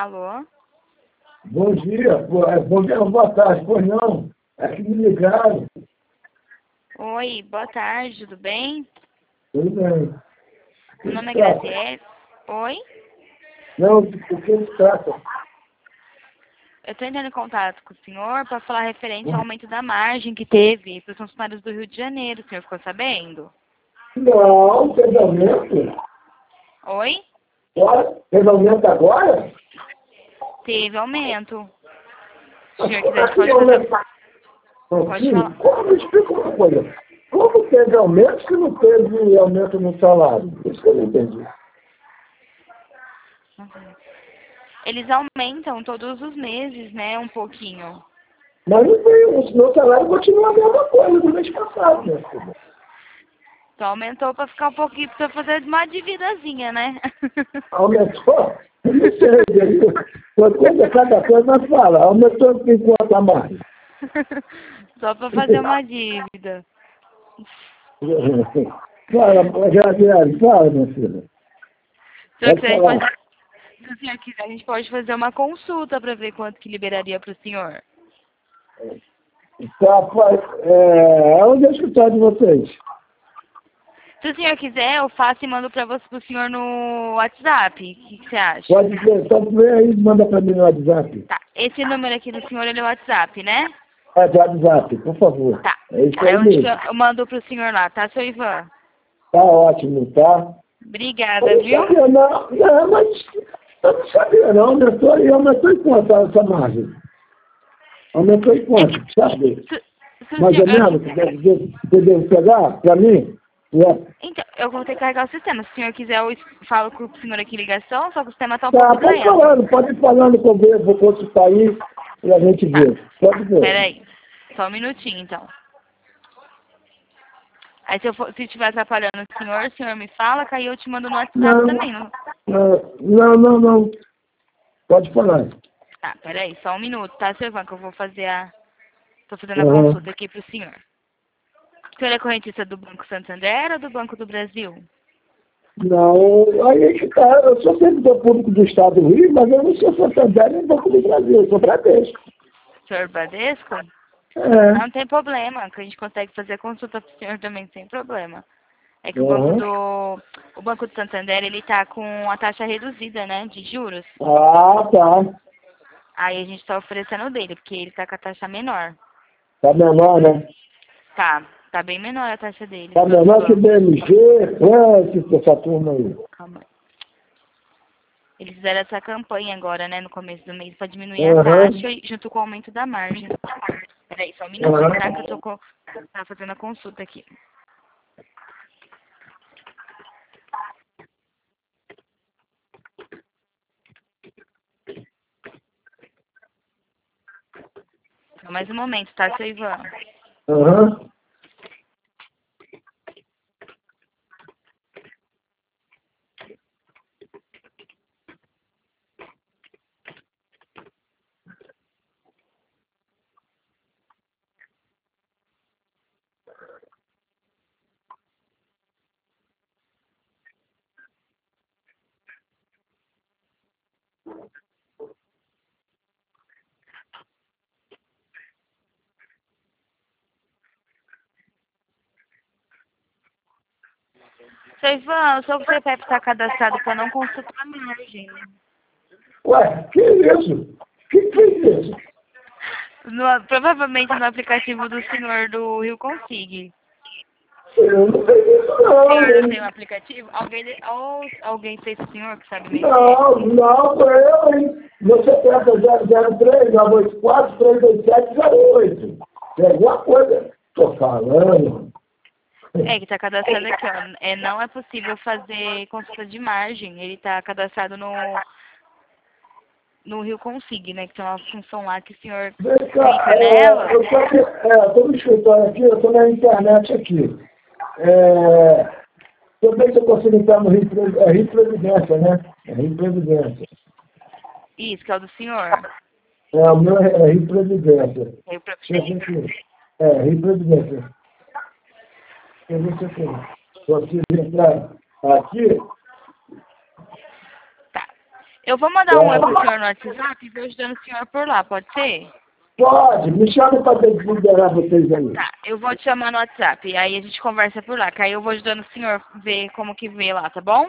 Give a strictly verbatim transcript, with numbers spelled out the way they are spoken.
Alô? Bom dia, pô, é, bom dia, boa tarde, pois não, é que me ligaram. Oi, boa tarde, tudo bem? Tudo bem. Meu nome é Trata? Graziele. Oi? Não, o que se trata? Eu estou entrando em contato com o senhor para falar referente ao aumento da margem que teve para os funcionários do Rio de Janeiro. O senhor ficou sabendo? Não, teve aumento? Oi? Agora? Teve aumento agora? Teve aumento. Se o Mas senhor como é quiser, que pode não fazer... aumentar? Pode falar. Como, me explica uma coisa. Como teve aumento se não teve aumento no salário? Isso que eu não entendi. Eles aumentam todos os meses, né? Um pouquinho. Mas não tem, o meu salário continua a mesma coisa do mês passado, minha filha. Só aumentou para ficar um pouquinho, para fazer uma dividazinha, né? Aumentou? Eu não sei, uma coisa, cada coisa nós fala. Aumentou em quanto a mais? Só para fazer uma dívida. Fala, Gabriel, fala, minha filha. Se o Pode senhor quiser, falar. pode, se o senhor quiser, a gente pode fazer uma consulta para ver quanto que liberaria para o senhor. Tá, pai, é, onde é o escritório de vocês? Se o senhor quiser, eu faço e mando para você, pro senhor no WhatsApp. O que, que você acha? Pode ver, pode ver aí, manda para mim no WhatsApp. Tá. Esse número aqui do senhor, ele é o WhatsApp, né? É, do WhatsApp, por favor. Tá. É isso Tá, aí eu, acho que mesmo. eu eu mando pro senhor lá, tá, seu Ivan? Tá ótimo, tá? Obrigada, Eu não viu? sabia, não, não, mas eu não sabia, não. Aumentou e aumentou em quanto essa margem? Aumentou em É que, quanto, sabe? se, se o Mais ou senhor... menos, você deve pegar para mim? É. Então, eu vou ter que carregar o sistema. Se o senhor quiser, eu es- falo com o senhor aqui em ligação, só que o sistema tá um Tá, pouco pode ir lento. falando, pode ir falando com o ver, vou consultar aí e a gente Tá. vê. Pode ver. Peraí. Só um minutinho, então. Aí se eu for, se estiver atrapalhando o senhor, o senhor me fala, que aí eu te mando no WhatsApp Não, também. Não... não, não, não, não. Pode falar. Tá, peraí, só um minuto, tá, seu Ivan, que eu vou fazer a... Tô fazendo a Uhum. consulta aqui pro senhor. O senhor é correntista do Banco Santander ou do Banco do Brasil? Não, aí é que tá. Eu sou servidor público do Estado do Rio, mas eu não sou Santander nem Banco do Brasil, eu sou Bradesco. Senhor Bradesco? É. Não tem problema, que a gente consegue fazer a consulta pro senhor também sem problema. É que o banco Uhum. do o Banco do Santander, ele tá com a taxa reduzida, né, de juros. Ah, tá. Aí a gente tá oferecendo o dele, porque ele tá com a taxa menor. Tá menor, né? Tá, tá bem menor a taxa dele. Tá dos outros menor que bancos. B M G, Francis, essa turma aí. Calma aí. Eles fizeram essa campanha agora, né, no começo do mês, pra diminuir a Uhum. taxa e junto com o aumento da margem. Peraí, só um minutinho, tá? Que eu tô com... tá fazendo a consulta aqui. Só mais um momento, tá, seu Ivan? Uhum. Seu Ivan, o seu C P F tá cadastrado pra não consultar a margem. Ué, que isso? Que que é isso? No, provavelmente no aplicativo do senhor do Rio Consig. Eu não sei isso O não, senhor não tem um hein? aplicativo? Alguém, de- ou alguém fez o senhor que sabe mexer? Não, não, foi eu, hein? Meu C P F é zero zero três, nove oito quatro, três dois sete zero oito. É alguma coisa. Tô falando. É, que tá cadastrado aqui, ó. É, não é possível fazer consulta de margem. Ele tá cadastrado no, no Rio Consig, né? Que tem uma função lá que o senhor Vem cá, clica nela. é, eu tô aqui, é, eu tô no escritório aqui, eu tô na internet aqui. É, eu sei se eu consigo entrar no Rio, Pre- é Rio Previdência, né? É Rio Previdência. Isso, que é o do senhor. É, o meu é é Rio Previdência. Rio Deixa eu ver Previdência. aqui. É, Rio Previdência. Deixa eu ver se eu consigo entrar aqui. Tá. Eu vou mandar um oi pro senhor no WhatsApp e vou ajudando o senhor por lá, pode ser? Pode, me chama para liberar vocês aí. Tá, eu vou te chamar no WhatsApp, aí a gente conversa por lá, que aí eu vou ajudando o senhor ver como que vê lá, tá bom?